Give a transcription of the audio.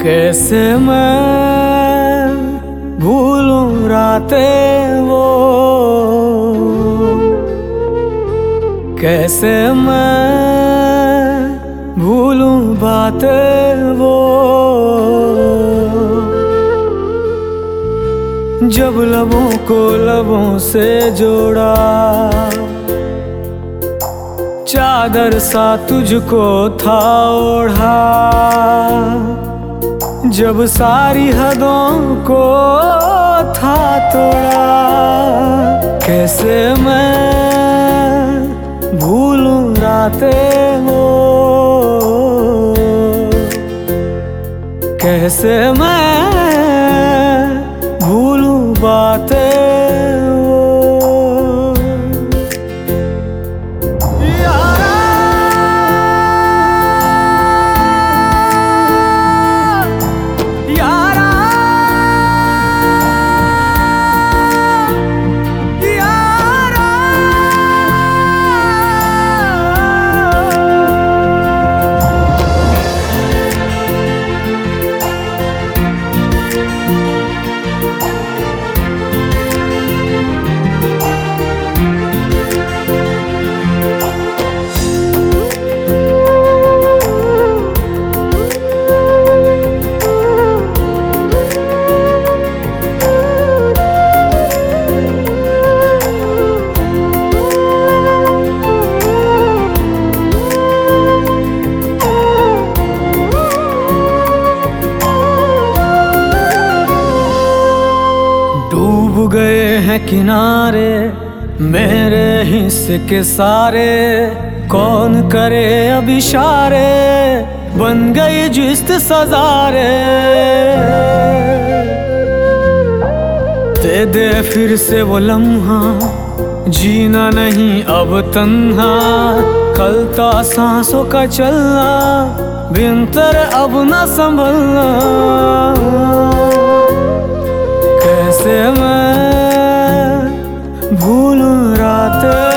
कैसे मैं भूलूं रातें वो, कैसे मैं भूलूं बातें वो, जब लबों को लबों से जोड़ा, चादर सा तुझको था ओढ़ा, जब सारी हदों को था तोड़ा। कैसे मैं भूलूं रातें वो, कैसे मैं भूलूं बातें वो। डूब गए हैं किनारे मेरे हिस्से के सारे, कौन करे अब इशारे, बन गई जिस्त सजारे। दे दे फिर से वो लम्हा, जीना नहीं अब तन्हा, खलता सांसों का चलना, बिनतर अब न संभलना। कैसे मैं भूलूं रातें